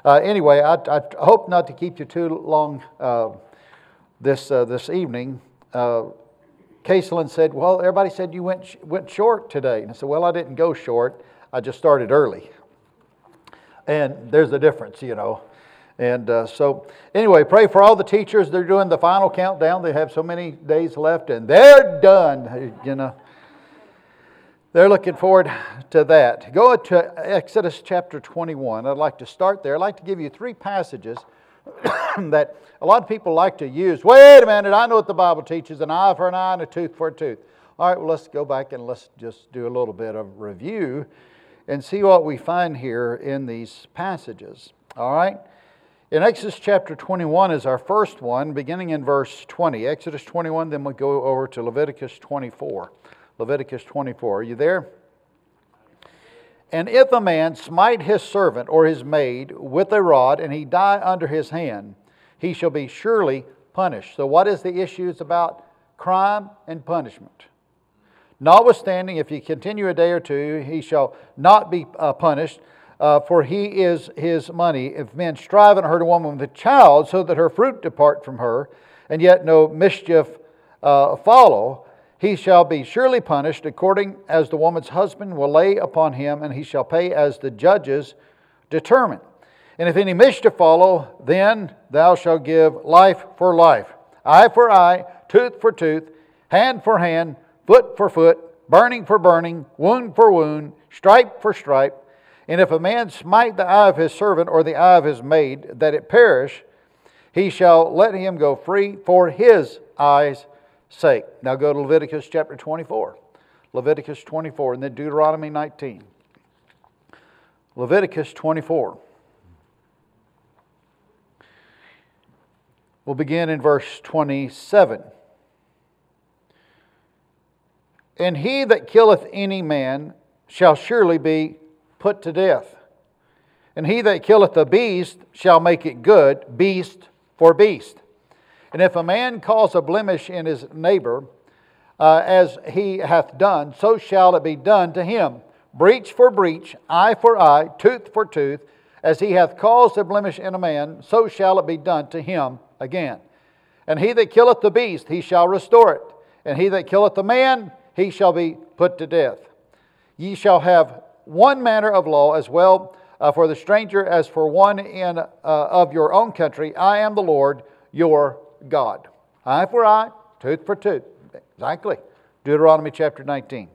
Anyway, I hope not to keep you too long this evening. Caselin said, well, everybody said you went short today. And I said, well, I didn't go short. I just started early. And there's a difference, you know. And so, anyway, pray for all the teachers. They're doing the final countdown. They have so many days left, and they're done, you know. They're looking forward to that. Go to Exodus chapter 21. I'd like to start there. I'd like to give you 3 passages that a lot of people like to use. Wait a minute, I know what the Bible teaches, an eye for an eye and a tooth for a tooth. All right, well, let's go back and let's just do a little bit of review and see what we find here in these passages. All right? In Exodus chapter 21 is our first one, beginning in verse 20. Exodus 21, then we go over to Leviticus 24. Leviticus 24, are you there? And if a man smite his servant or his maid with a rod, and he die under his hand, he shall be surely punished. So what is the issue? It's about crime and punishment. Notwithstanding, if he continue a day or two, he shall not be punished, for he is his money. If men strive and hurt a woman with a child, so that her fruit depart from her, and yet no mischief follow, he shall be surely punished according as the woman's husband will lay upon him, and he shall pay as the judges determine. And if any mischief follow, then thou shalt give life for life, eye for eye, tooth for tooth, hand for hand, foot for foot, burning for burning, wound for wound, stripe for stripe. And if a man smite the eye of his servant or the eye of his maid, that it perish, he shall let him go free for his eye's sake. Now go to Leviticus chapter 24. Leviticus 24 and then Deuteronomy 19. Leviticus 24. We'll begin in verse 27. And he that killeth any man shall surely be put to death. And he that killeth a beast shall make it good, beast for beast. And if a man cause a blemish in his neighbor, as he hath done, so shall it be done to him. Breach for breach, eye for eye, tooth for tooth. As he hath caused a blemish in a man, so shall it be done to him again. And he that killeth the beast, he shall restore it. And he that killeth the man, he shall be put to death. Ye shall have one manner of law as well for the stranger as for one in of your own country. I am the Lord your God. Eye for eye, tooth for tooth. Exactly. Deuteronomy chapter 19.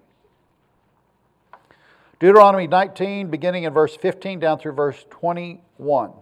Deuteronomy 19, beginning in verse 15 down through verse 21.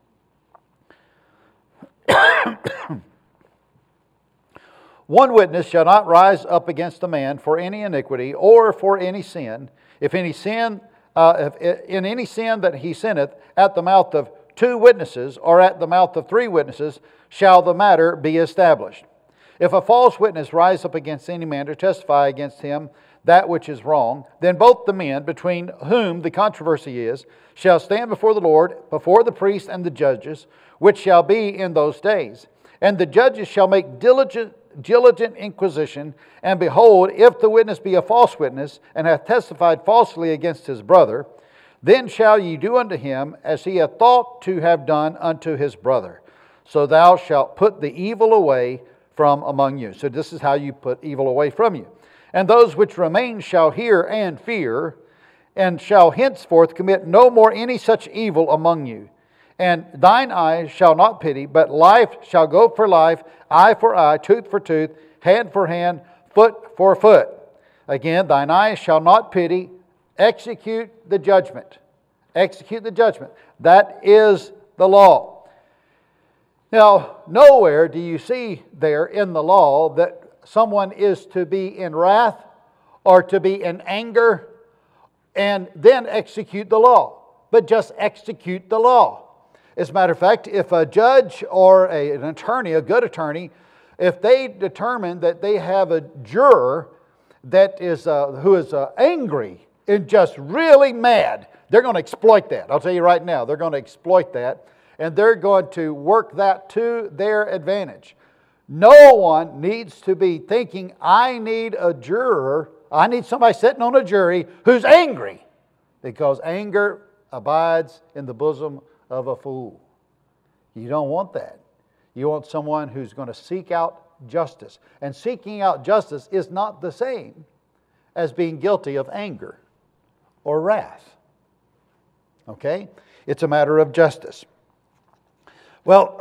One witness shall not rise up against a man for any iniquity or for any sin. If in any sin that he sinneth at the mouth of 2 witnesses or at the mouth of 3 witnesses, shall the matter be established. If a false witness rise up against any man to testify against him that which is wrong, then both the men between whom the controversy is shall stand before the Lord, before the priests and the judges, which shall be in those days. And the judges shall make diligent inquisition, and behold, if the witness be a false witness, and hath testified falsely against his brother, then shall ye do unto him as he hath thought to have done unto his brother. So thou shalt put the evil away from among you. So this is how you put evil away from you. And those which remain shall hear and fear, and shall henceforth commit no more any such evil among you. And thine eye shall not pity, but life shall go for life, eye for eye, tooth for tooth, hand for hand, foot for foot. Again, thine eye shall not pity, execute the judgment. Execute the judgment. That is the law. Now, nowhere do you see there in the law that someone is to be in wrath or to be in anger and then execute the law, but just execute the law. As a matter of fact, if a judge or an attorney, a good attorney, if they determine that they have a juror that is who is angry and just really mad, they're going to exploit that. I'll tell you right now, they're going to exploit that, and they're going to work that to their advantage. No one needs to be thinking, I need a juror, I need somebody sitting on a jury who's angry, because anger abides in the bosom of a fool. You don't want that. You want someone who's going to seek out justice. And seeking out justice is not the same as being guilty of anger or wrath. Okay? It's a matter of justice. Well,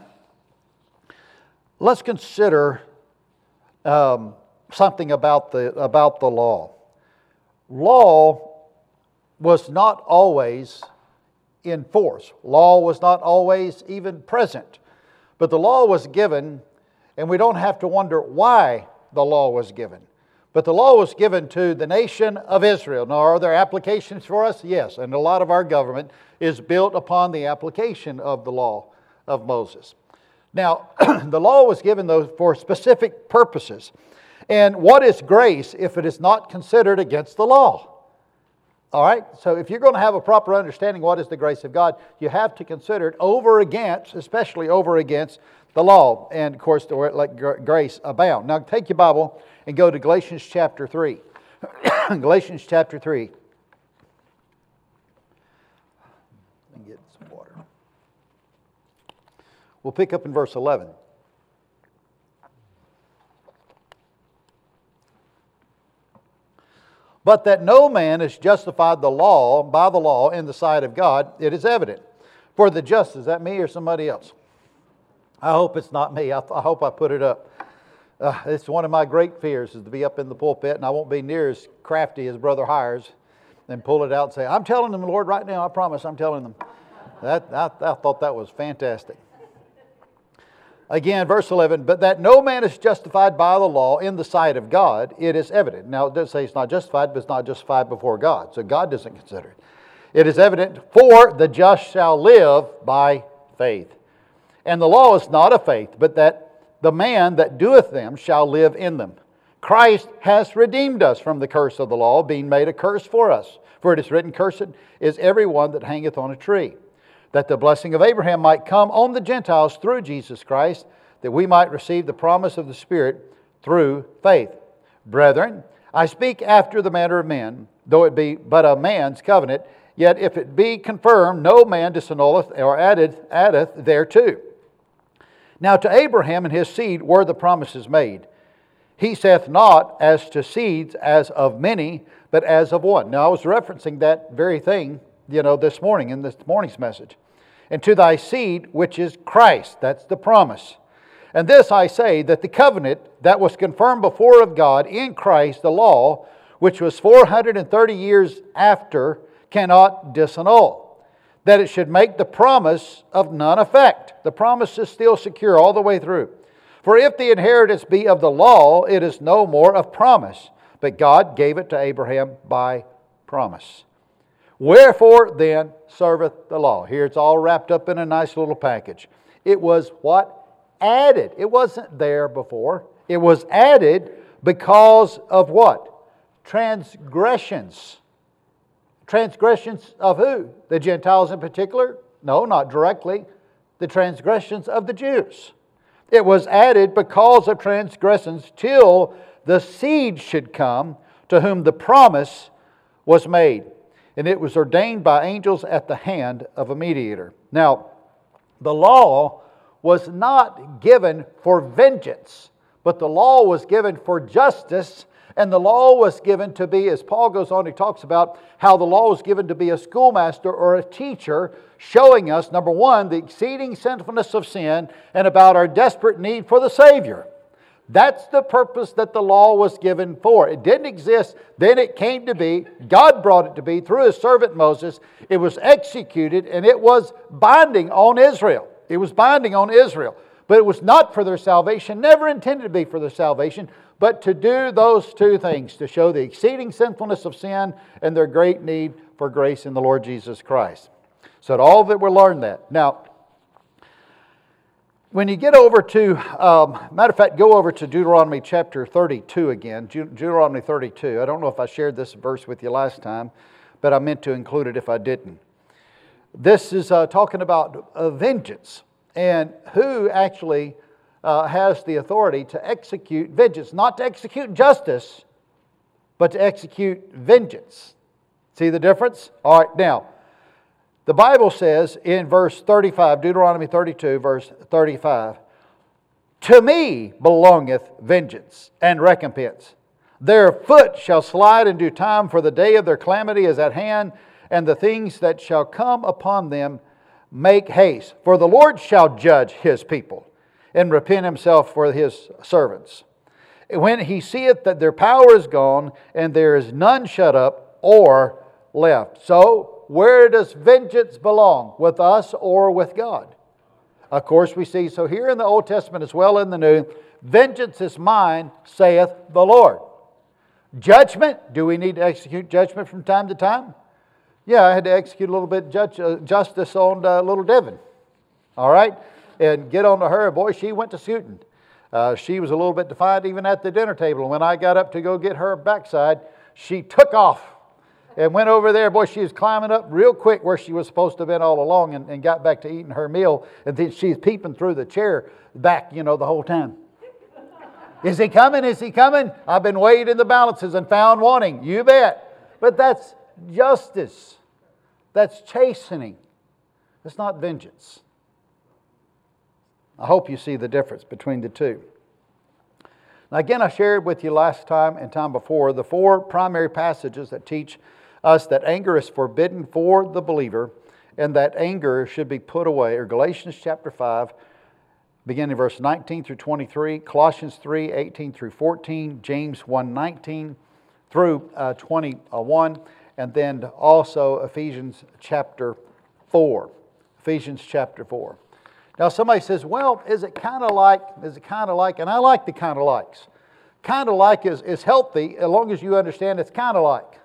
let's consider something about the law. Law was not always in force. Law was not always even present. But the law was given, and we don't have to wonder why the law was given. But the law was given to the nation of Israel. Now, are there applications for us? Yes, and a lot of our government is built upon the application of the law of Moses. Now, the law was given, though, for specific purposes. And what is grace if it is not considered against the law? All right, so if you're going to have a proper understanding what is the grace of God, you have to consider it over against, especially over against the law. And of course, let grace abound. Now take your Bible and go to Galatians chapter 3. Galatians chapter 3. Let me get some water. We'll pick up in verse 11. But that no man is justified by the law in the sight of God, it is evident. For the just, is that me or somebody else? I hope it's not me. I hope I put it up. It's one of my great fears is to be up in the pulpit, and I won't be near as crafty as Brother Hires and pull it out and say, I'm telling them, Lord, right now, I promise I'm telling them. I thought that was fantastic. Again, verse 11, but that no man is justified by the law in the sight of God, it is evident. Now, it does say it's not justified, but it's not justified before God. So God doesn't consider it. It is evident, for the just shall live by faith. And the law is not of faith, but that the man that doeth them shall live in them. Christ has redeemed us from the curse of the law, being made a curse for us. For it is written, cursed is every one that hangeth on a tree, that the blessing of Abraham might come on the Gentiles through Jesus Christ, that we might receive the promise of the Spirit through faith. Brethren, I speak after the manner of men, though it be but a man's covenant, yet if it be confirmed, no man disannulleth or addeth thereto. Now to Abraham and his seed were the promises made. He saith not as to seeds as of many, but as of one. Now I was referencing that very thing, this morning in this morning's message. And to thy seed, which is Christ. That's the promise. And this I say, that the covenant that was confirmed before of God in Christ, the law, which was 430 years after, cannot disannul. That it should make the promise of none effect. The promise is still secure all the way through. For if the inheritance be of the law, it is no more of promise, but God gave it to Abraham by promise. Wherefore then serveth the law? Here it's all wrapped up in a nice little package. It was what? Added. It wasn't there before. It was added because of what? Transgressions. Transgressions of who? The Gentiles in particular? No, not directly. The transgressions of the Jews. It was added because of transgressions till the seed should come to whom the promise was made. And it was ordained by angels at the hand of a mediator. Now, the law was not given for vengeance, but the law was given for justice, and the law was given to be, as Paul goes on, he talks about how the law was given to be a schoolmaster or a teacher, showing us, number one, the exceeding sinfulness of sin, and about our desperate need for the Savior. That's the purpose that the law was given for. It didn't exist, then it came to be. God brought it to be through His servant Moses. It was executed, and it was binding on Israel. It was binding on Israel. But it was not for their salvation, never intended to be for their salvation, but to do those two things, to show the exceeding sinfulness of sin and their great need for grace in the Lord Jesus Christ. So all of it will learn that. Now, when you get over to, matter of fact, go over to Deuteronomy chapter 32 again. Deuteronomy 32. I don't know if I shared this verse with you last time, but I meant to include it if I didn't. This is talking about vengeance and who actually has the authority to execute vengeance. Not to execute justice, but to execute vengeance. See the difference? All right, now, The Bible says in verse 35, Deuteronomy 32, verse 35, "To me belongeth vengeance and recompense. Their foot shall slide in due time, for the day of their calamity is at hand, and the things that shall come upon them make haste. For the Lord shall judge His people, and repent Himself for His servants. When He seeth that their power is gone, and there is none shut up or left." So, where does vengeance belong? With us or with God? Of course we see, so here in the Old Testament as well in the New, vengeance is mine, saith the Lord. Judgment, do we need to execute judgment from time to time? Yeah, I had to execute a little bit justice on little Devin. All right? And get on to her. Boy, she went to shooting. She was a little bit defiant even at the dinner table. And when I got up to go get her backside, she took off and went over there. Boy, she was climbing up real quick where she was supposed to have been all along, and got back to eating her meal. And then she's peeping through the chair back, the whole time. Is he coming? Is he coming? I've been weighed in the balances and found wanting. You bet. But that's justice. That's chastening. It's not vengeance. I hope you see the difference between the two. Now again, I shared with you last time and time before the 4 primary passages that teach us that anger is forbidden for the believer and that anger should be put away. Or Galatians chapter 5, beginning in verse 19 through 23, Colossians 3, 18 through 14, James 1, 19 through 21, and then also Ephesians chapter 4. Ephesians chapter 4. Now somebody says, well, is it kind of like, and I like the kind of likes. Kind of like is healthy as long as you understand it's kind of like.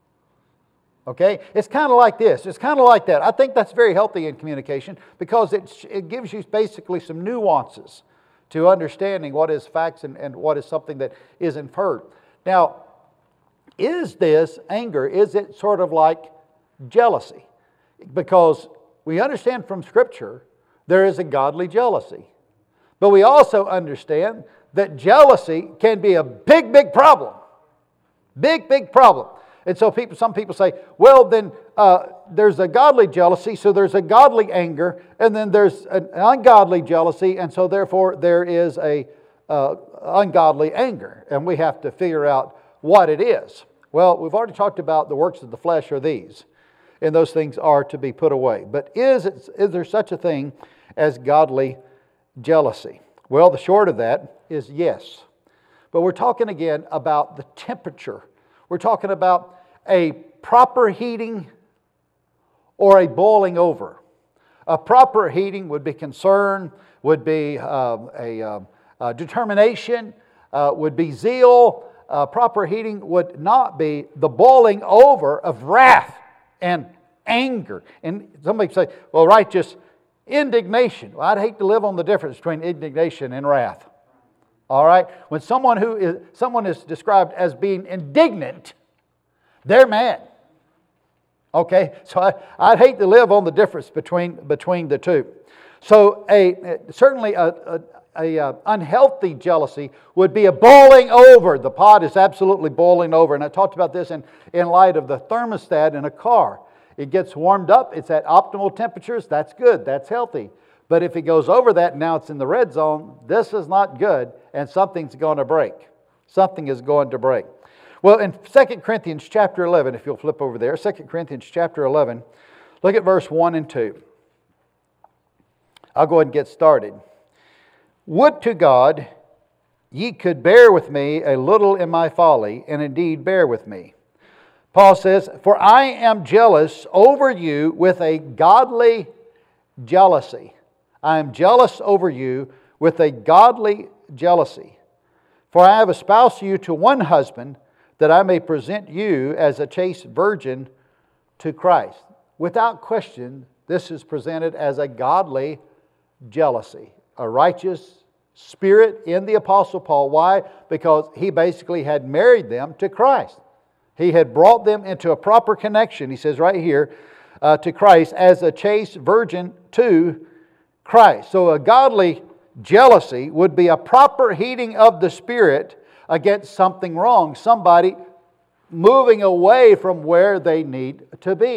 Okay? It's kind of like this. It's kind of like that. I think that's very healthy in communication because it gives you basically some nuances to understanding what is facts and what is something that is inferred. Now, is this anger? Is it sort of like jealousy? Because we understand from Scripture there is a godly jealousy. But we also understand that jealousy can be a big, big problem. Big, big problem. And so some people say, well, then there's a godly jealousy, so there's a godly anger, and then there's an ungodly jealousy, and so therefore there is a ungodly anger. And we have to figure out what it is. Well, we've already talked about the works of the flesh are these, and those things are to be put away. But is there such a thing as godly jealousy? Well, the short of that is yes. But we're talking again about the temperature. We're talking about a proper heating or a boiling over. A proper heating would be concern, would be a determination, would be zeal. Proper heating would not be the boiling over of wrath and anger. And somebody say, well, righteous indignation. Well, I'd hate to live on the difference between indignation and wrath. All right? When someone is described as being indignant, they're mad. Okay? So I'd hate to live on the difference between the two. So certainly a unhealthy jealousy would be a boiling over. The pot is absolutely boiling over. And I talked about this in light of the thermostat in a car. It gets warmed up. It's at optimal temperatures. That's good. That's healthy. But if it goes over that and now it's in the red zone, this is not good and something's going to break. Something is going to break. Well, in 2 Corinthians chapter 11, if you'll flip over there, 2 Corinthians chapter 11, look at verse 1 and 2. I'll go ahead and get started. Would to God ye could bear with me a little in my folly, and indeed bear with me. Paul says, for I am jealous over you with a godly jealousy. I am jealous over you with a godly jealousy. For I have espoused you to one husband, that I may present you as a chaste virgin to Christ. Without question, this is presented as a godly jealousy. A righteous spirit in the Apostle Paul. Why? Because he basically had married them to Christ. He had brought them into a proper connection, he says right here, to Christ as a chaste virgin to Christ. So a godly jealousy would be a proper heating of the spirit against something wrong. Somebody moving away from where they need to be.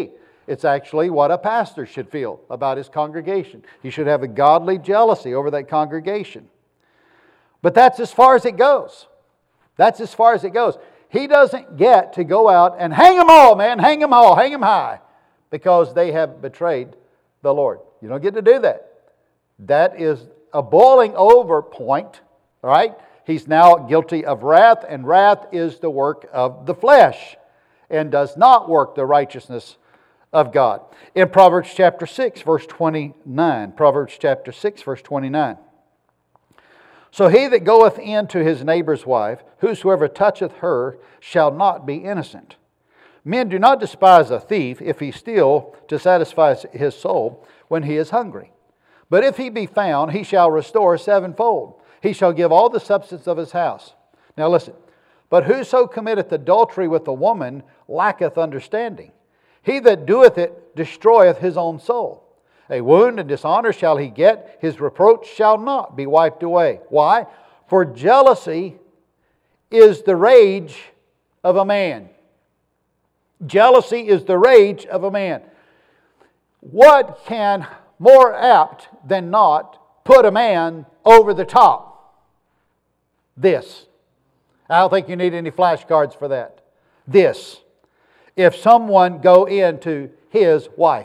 It's actually what a pastor should feel about his congregation. He should have a godly jealousy over that congregation. But that's as far as it goes. That's as far as it goes. He doesn't get to go out and hang them all, man. Hang them all. Hang them high. Because they have betrayed the Lord. You don't get to do that. That is a boiling over point. All right? He's now guilty of wrath. And wrath is the work of the flesh. And does not work the righteousness of God. In Proverbs chapter 6, verse 29. Proverbs chapter 6, verse 29. So he that goeth in to his neighbor's wife, whosoever toucheth her, shall not be innocent. Men do not despise a thief if he steal to satisfy his soul when he is hungry. But if he be found, he shall restore sevenfold. He shall give all the substance of his house. Now listen. But whoso committeth adultery with a woman lacketh understanding. He that doeth it destroyeth his own soul. A wound and dishonor shall he get, his reproach shall not be wiped away. Why? For jealousy is the rage of a man. Jealousy is the rage of a man. What can more apt than not put a man over the top? This. I don't think you need any flashcards for that. This. If someone go into his wife.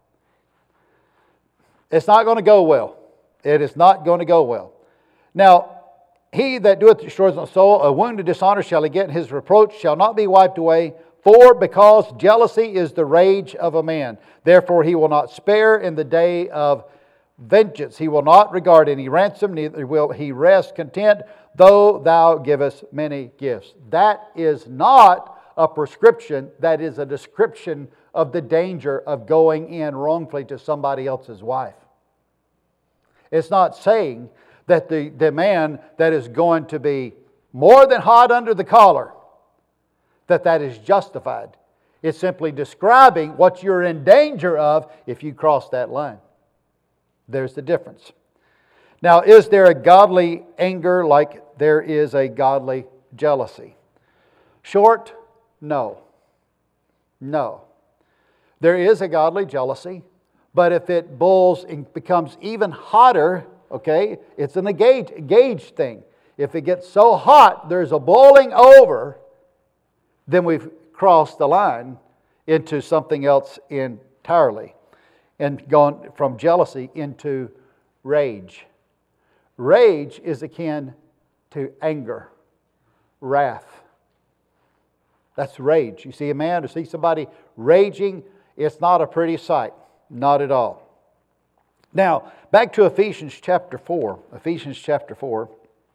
It's not going to go well. It is not going to go well. Now, he that doeth destroys his soul, a wound of dishonor shall he get, and his reproach shall not be wiped away. For because jealousy is the rage of a man, therefore he will not spare in the day of vengeance. He will not regard any ransom, neither will he rest content, though thou givest many gifts. That is not a prescription, that is a description of the danger of going in wrongfully to somebody else's wife. It's not saying that the man that is going to be more than hot under the collar, that is justified. It's simply describing what you're in danger of if you cross that line. There's the difference. Now, is there a godly anger like there is a godly jealousy? Short, no. No. There is a godly jealousy, but if it boils and becomes even hotter, okay, it's an gauge thing. If it gets so hot, there's a boiling over, then we've crossed the line into something else entirely and gone from jealousy into rage. Rage is akin to anger, wrath. That's rage. You see a man or see somebody raging, it's not a pretty sight. Not at all. Now, back to Ephesians chapter 4. Ephesians chapter 4.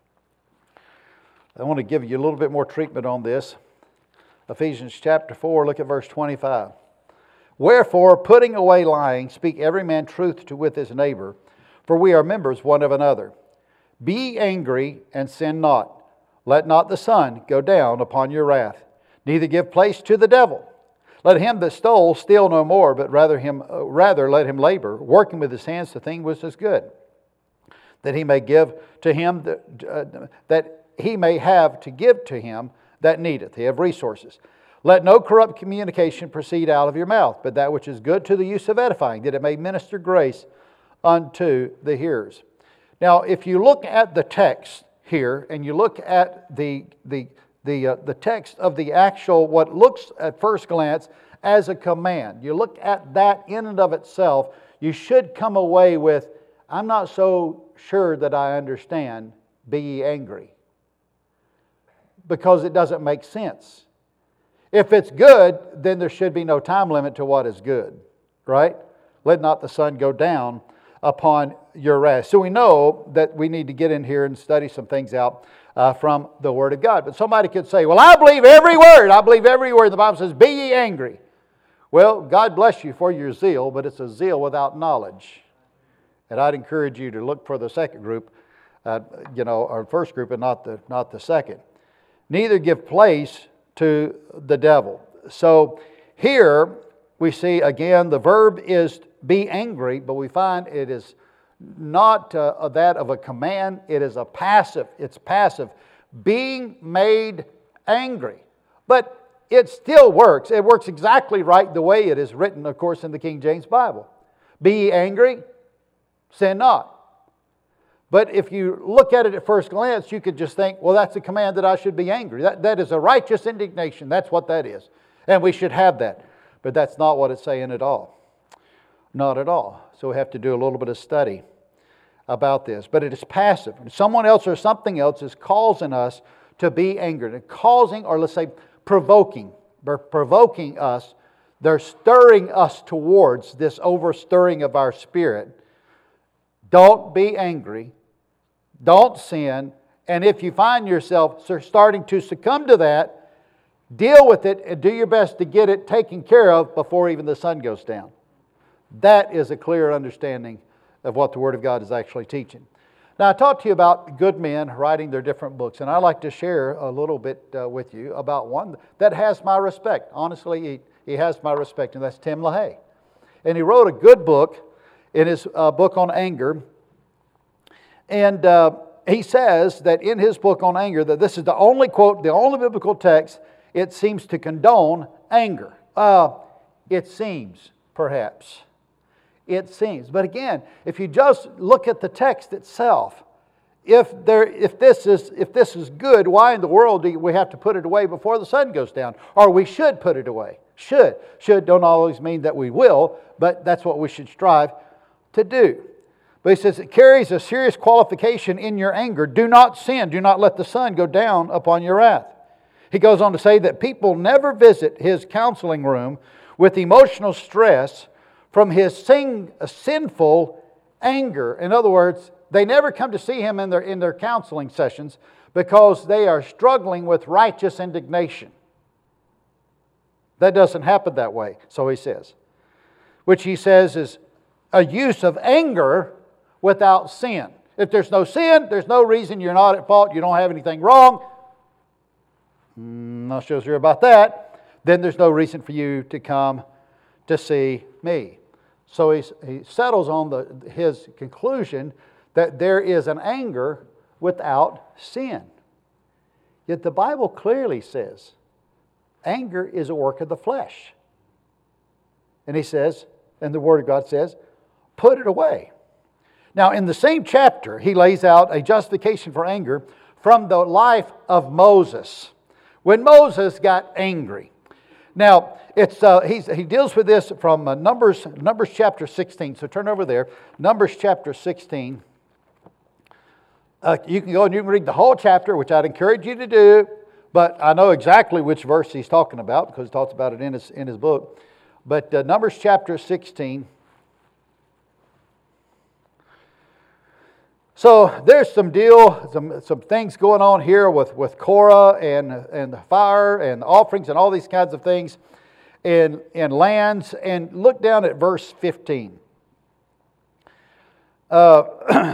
I want to give you a little bit more treatment on this. Ephesians chapter 4, look at verse 25. Wherefore, putting away lying, speak every man truth with his neighbor, for we are members one of another. Be angry and sin not. Let not the sun go down upon your wrath. Neither give place to the devil. Let him that stole steal no more, but rather let him labor, working with his hands the thing which is good, that he may give to him that he may have to give to him that needeth. He have resources. Let no corrupt communication proceed out of your mouth, but that which is good to the use of edifying, that it may minister grace unto the hearers. Now, if you look at the text here, and you look at the text of the actual, what looks at first glance as a command, you look at that in and of itself, you should come away with, I'm not so sure that I understand, be ye angry. Because it doesn't make sense. If it's good, then there should be no time limit to what is good. Right? Let not the sun go down upon your wrath. So we know that we need to get in here and study some things out from the Word of God. But somebody could say, well, I believe every word. I believe every word. The Bible says, be ye angry. Well, God bless you for your zeal, but it's a zeal without knowledge. And I'd encourage you to look for the second group, or first group and not the second. Neither give place to the devil. So here we see again the verb is be angry, but we find it is not that of a command. It is a passive. It's passive. Being made angry. But it still works. It works exactly right the way it is written, of course, in the King James Bible. Be ye angry, sin not. But if you look at it at first glance, you could just think, well, that's a command that I should be angry. That is a righteous indignation. That's what that is. And we should have that. But that's not what it's saying at all. Not at all. So we have to do a little bit of study about this. But it is passive. Someone else or something else is causing us to be angry. They're causing, or let's say provoking. They're provoking us. They're stirring us towards this overstirring of our spirit. Don't be angry. Don't sin. And if you find yourself starting to succumb to that, deal with it and do your best to get it taken care of before even the sun goes down. That is a clear understanding of what the Word of God is actually teaching. Now, I talked to you about good men writing their different books, and I'd like to share a little bit with you about one that has my respect. Honestly, he has my respect, and that's Tim LaHaye. And he wrote a good book in his book on anger. And he says that in his book on anger, that this is the only quote, the only biblical text, it seems to condone anger. It seems, perhaps. It seems. But again, if you just look at the text itself, if this is good, why in the world do we have to put it away before the sun goes down? Or we should put it away. Should don't always mean that we will, but that's what we should strive to do. But he says it carries a serious qualification in your anger. Do not sin. Do not let the sun go down upon your wrath. He goes on to say that people never visit his counseling room with emotional stress from his sinful anger. In other words, they never come to see him in their counseling sessions because they are struggling with righteous indignation. That doesn't happen that way, so he says. Which he says is a use of anger without sin. If there's no sin, there's no reason you're not at fault, you don't have anything wrong. Not so sure about that. Then there's no reason for you to come to see me. So he settles on his conclusion that there is an anger without sin. Yet the Bible clearly says anger is a work of the flesh. And he says, and the Word of God says, put it away. Now, in the same chapter, he lays out a justification for anger from the life of Moses. When Moses got angry. Now, he deals with this from Numbers chapter 16. So turn over there. Numbers chapter 16. You can go and you can read the whole chapter, which I'd encourage you to do. But I know exactly which verse he's talking about because he talks about it in his book. But Numbers chapter 16. So there's some things going on here with Korah and the fire and the offerings and all these kinds of things and lands. And look down at verse 15. And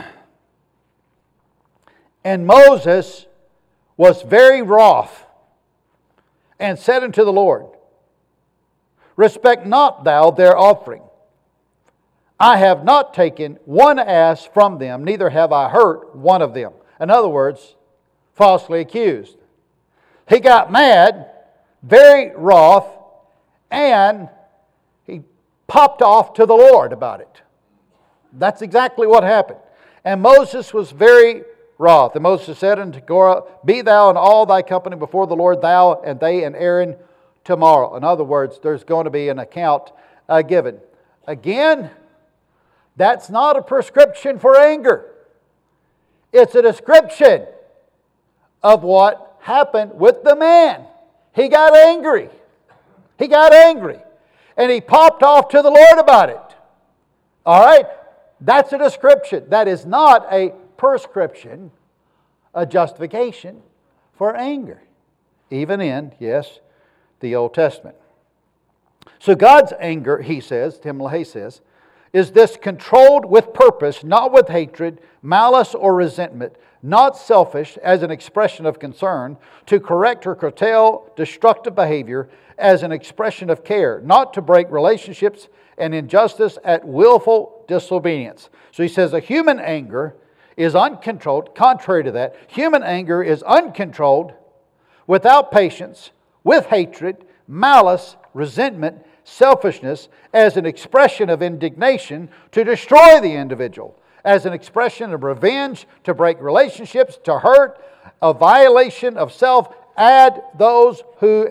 Moses was very wroth and said unto the Lord, respect not thou their offering. I have not taken one ass from them, neither have I hurt one of them. In other words, falsely accused. He got mad, very wroth, and he popped off to the Lord about it. That's exactly what happened. And Moses was very wroth. And Moses said unto Korah, be thou and all thy company before the Lord, thou and they and Aaron tomorrow. In other words, there's going to be an account given. Again, that's not a prescription for anger. It's a description of what happened with the man. He got angry. He got angry. And he popped off to the Lord about it. All right? That's a description. That is not a prescription, a justification for anger. Even in, yes, the Old Testament. So God's anger, he says, Tim LaHaye says, is this controlled with purpose, not with hatred, malice, or resentment, not selfish as an expression of concern, to correct or curtail destructive behavior as an expression of care, not to break relationships and injustice at willful disobedience. So he says a human anger is uncontrolled. Contrary to that, human anger is uncontrolled, without patience, with hatred, malice, resentment, selfishness, as an expression of indignation to destroy the individual, as an expression of revenge, to break relationships, to hurt, a violation of self, and those who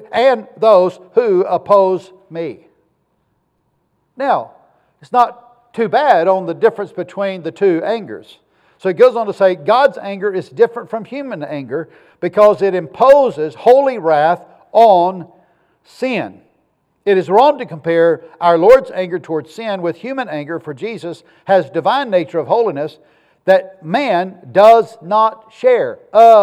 oppose me. Now, it's not too bad on the difference between the two angers. So he goes on to say, God's anger is different from human anger because it imposes holy wrath on sin. It is wrong to compare our Lord's anger towards sin with human anger, for Jesus has divine nature of holiness that man does not share.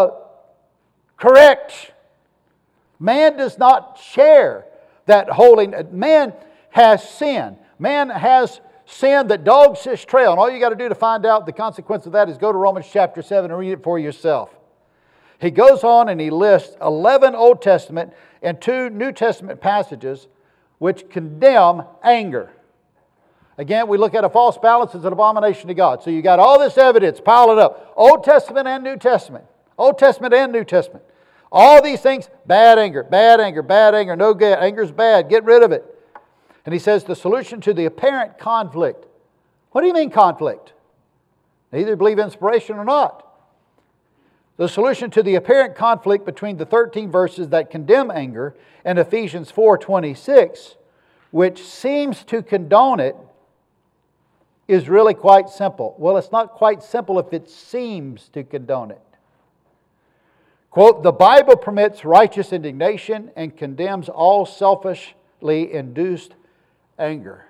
Correct. Man does not share that holiness. Man has sin. Man has sin that dogs his trail. And all you got to do to find out the consequence of that is go to Romans chapter 7 and read it for yourself. He goes on and he lists 11 Old Testament and 2 New Testament passages which condemn anger. Again, we look at a false balance as an abomination to God. So you got all this evidence piling up. Old Testament and New Testament. Old Testament and New Testament. All these things, bad anger, no good. Anger's bad, get rid of it. And he says the solution to the apparent conflict. What do you mean conflict? They either believe inspiration or not. The solution to the apparent conflict between the 13 verses that condemn anger and Ephesians 4:26, which seems to condone it, is really quite simple. Well, it's not quite simple if it seems to condone it. Quote, the Bible permits righteous indignation and condemns all selfishly induced anger.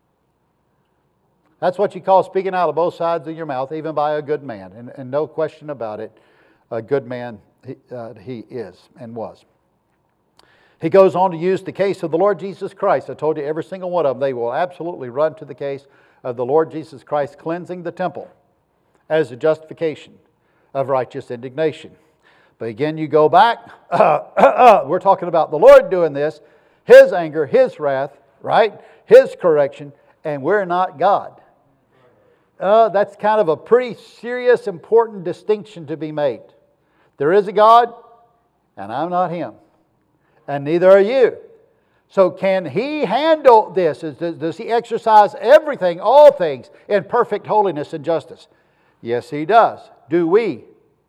That's what you call speaking out of both sides of your mouth, even by a good man. And no question about it, a good man he is and was. He goes on to use the case of the Lord Jesus Christ. I told you every single one of them, they will absolutely run to the case of the Lord Jesus Christ cleansing the temple as a justification of righteous indignation. But again, you go back, we're talking about the Lord doing this, His anger, His wrath, right? His correction, and we're not God. That's kind of a pretty serious, important distinction to be made. There is a God, and I'm not Him. And neither are you. So can He handle this? Does He exercise everything, all things, in perfect holiness and justice? Yes, He does. Do we?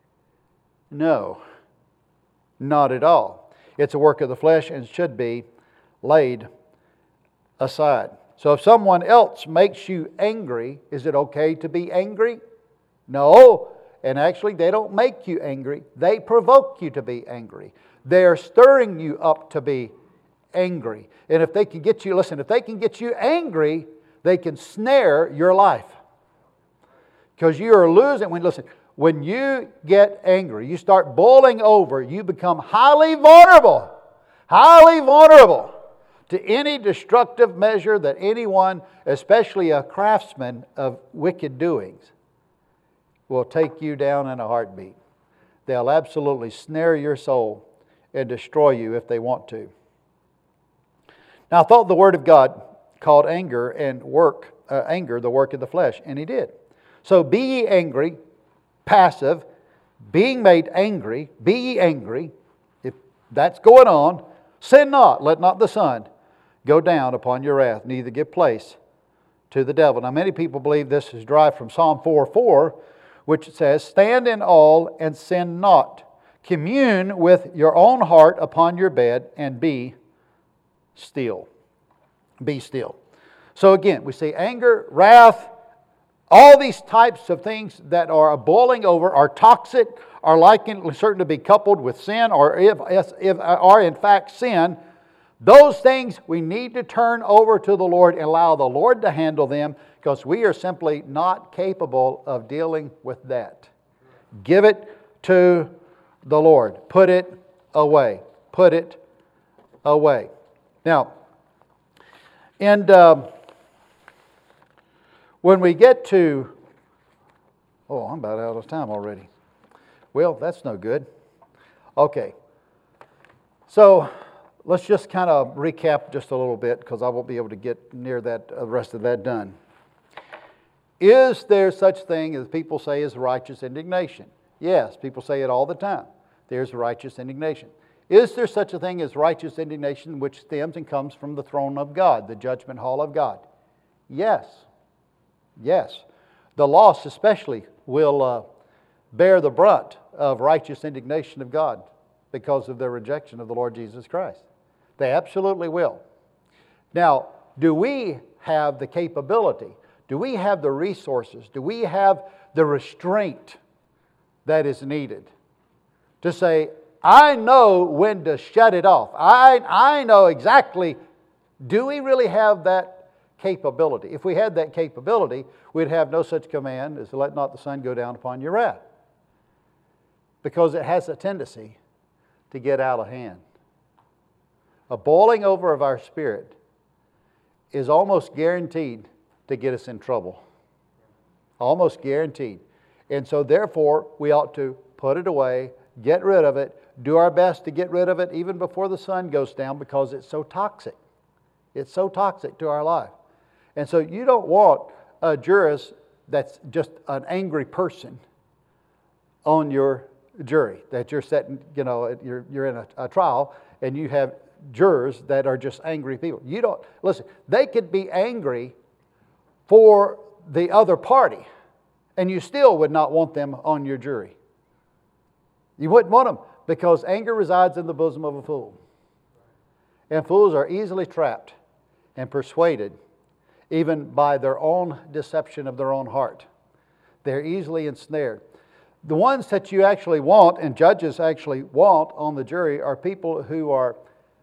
No, not at all. It's a work of the flesh and should be laid aside. So if someone else makes you angry, is it okay to be angry? No. And actually, they don't make you angry. They provoke you to be angry. They're stirring you up to be angry. And if they can get you, listen, if they can get you angry, they can snare your life. Because you are losing. When you get angry, you start boiling over, you become highly vulnerable to any destructive measure that anyone, especially a craftsman of wicked doings, will take you down in a heartbeat. They'll absolutely snare your soul and destroy you if they want to. Now, I thought the Word of God called anger the work of the flesh, and He did. So be ye angry, passive, being made angry, be ye angry. If that's going on, sin not, let not the sun go down upon your wrath, neither give place to the devil. Now, many people believe this is derived from Psalm 4:4, which says, stand in awe and sin not. Commune with your own heart upon your bed and be still. Be still. So again, we see anger, wrath, all these types of things that are boiling over, are toxic, are likely certain to be coupled with sin, or if are in fact sin. Those things we need to turn over to the Lord and allow the Lord to handle them, because we are simply not capable of dealing with that. Give it to the Lord. Put it away. Put it away. Now, and when we get to, I'm about out of time already. Well, that's no good. Okay. So let's just kind of recap just a little bit, because I won't be able to get near that the rest of that done. Is there such thing as people say is righteous indignation? Yes, people say it all the time. There's righteous indignation. Is there such a thing as righteous indignation which stems and comes from the throne of God, the judgment hall of God? Yes. Yes. The lost especially will bear the brunt of righteous indignation of God because of their rejection of the Lord Jesus Christ. They absolutely will. Now, do we have the capability? Do we have the resources? Do we have the restraint that is needed to say, I know when to shut it off. I know exactly. Do we really have that capability? If we had that capability, we'd have no such command as to let not the sun go down upon your wrath. Because it has a tendency to get out of hand. A boiling over of our spirit is almost guaranteed to get us in trouble. Almost guaranteed. And so therefore, we ought to put it away, get rid of it, do our best to get rid of it even before the sun goes down because it's so toxic. It's so toxic to our life. And so you don't want a jurist that's just an angry person on your jury, that you're setting, you're in a trial and you have jurors that are just angry people. You don't, listen, they could be angry for the other party and you still would not want them on your jury. You wouldn't want them because anger resides in the bosom of a fool. And fools are easily trapped and persuaded even by their own deception of their own heart. They're easily ensnared. The ones that you actually want, and judges actually want on the jury, are people who are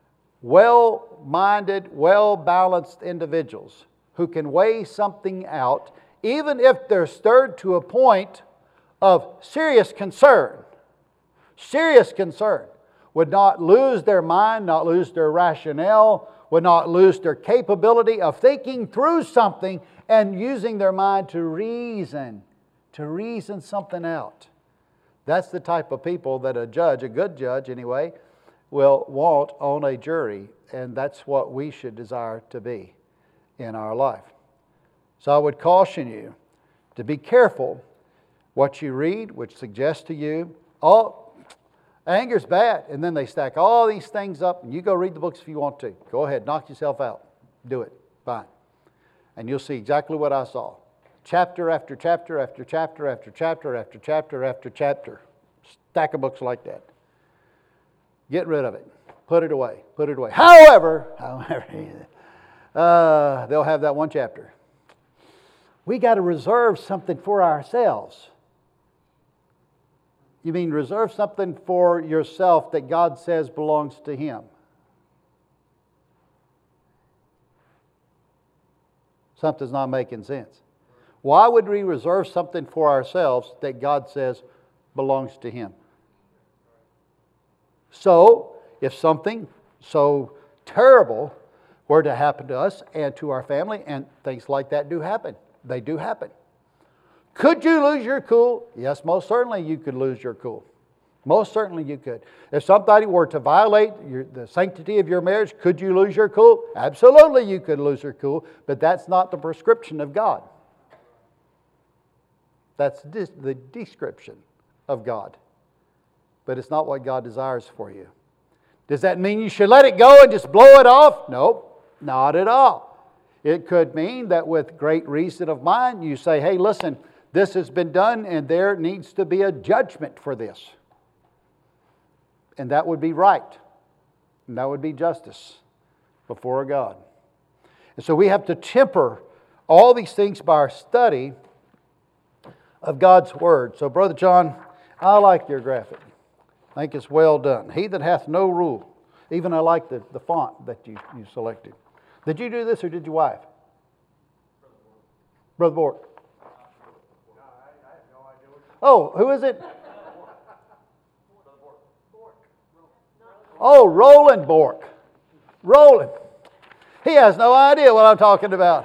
well-minded, well-balanced individuals who can weigh something out, even if they're stirred to a point of serious concern. Serious concern. Would not lose their mind, not lose their rationale, would not lose their capability of thinking through something and using their mind to reason something out. That's the type of people that a judge, a good judge anyway, will want on a jury. And that's what we should desire to be in our life. So I would caution you to be careful what you read, which suggests to you, anger's bad. And then they stack all these things up, and you go read the books if you want to. Go ahead, knock yourself out. Do it. Fine. And you'll see exactly what I saw. Chapter after chapter after chapter after chapter after chapter after chapter. Stack of books like that. Get rid of it. Put it away. Put it away. However, they'll have that one chapter. We got to reserve something for ourselves. You mean reserve something for yourself that God says belongs to Him? Something's not making sense. Why would we reserve something for ourselves that God says belongs to Him? So, if something so terrible were to happen to us and to our family, and things like that do happen. They do happen. Could you lose your cool? Yes, most certainly you could lose your cool. Most certainly you could. If somebody were to violate the sanctity of your marriage, could you lose your cool? Absolutely you could lose your cool, but that's not the prescription of God. That's the description of God. But it's not what God desires for you. Does that mean you should let it go and just blow it off? Nope, not at all. It could mean that with great reason of mind, you say, hey, listen, this has been done and there needs to be a judgment for this. And that would be right. And that would be justice before God. And so we have to temper all these things by our study of God's Word. So, Brother John, I like your graphic. I think it's well done. He that hath no rule. Even I like the font that you selected. Did you do this or did your wife? Brother Bork. Oh, who is it? Oh, Roland Bork. Roland. He has no idea what I'm talking about.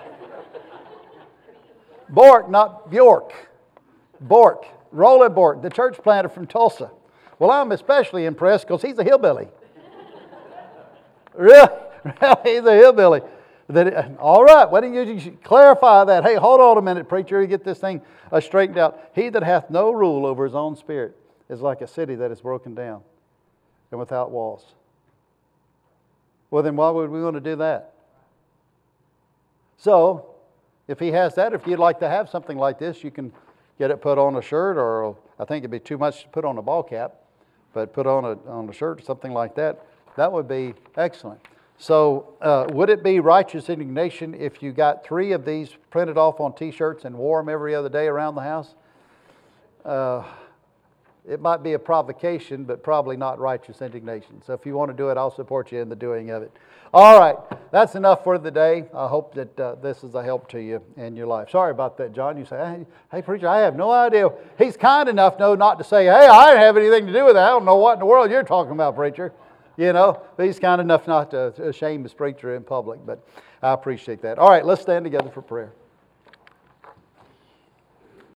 Bork, not Bjork. Bork. Roland Bork, the church planter from Tulsa. Well, I'm especially impressed because he's a hillbilly. Really? He's a hillbilly. All right, why don't you clarify that? Hey, hold on a minute, preacher, to get this thing straightened out. He that hath no rule over his own spirit is like a city that is broken down. and without walls. Well, then why would we want to do that? So, if he has that, if you'd like to have something like this, you can get it put on a shirt, or I think it'd be too much to put on a ball cap, but put on a shirt or something like that. That would be excellent. So, would it be righteous indignation if you got 3 of these printed off on T-shirts and wore them every other day around the house? It might be a provocation, but probably not righteous indignation. So if you want to do it, I'll support you in the doing of it. All right, that's enough for the day. I hope that this is a help to you in your life. Sorry about that, John. You say, hey, preacher, I have no idea. He's kind enough, not to say, hey, I didn't have anything to do with that. I don't know what in the world you're talking about, preacher. He's kind enough not to shame his preacher in public, but I appreciate that. All right, let's stand together for prayer.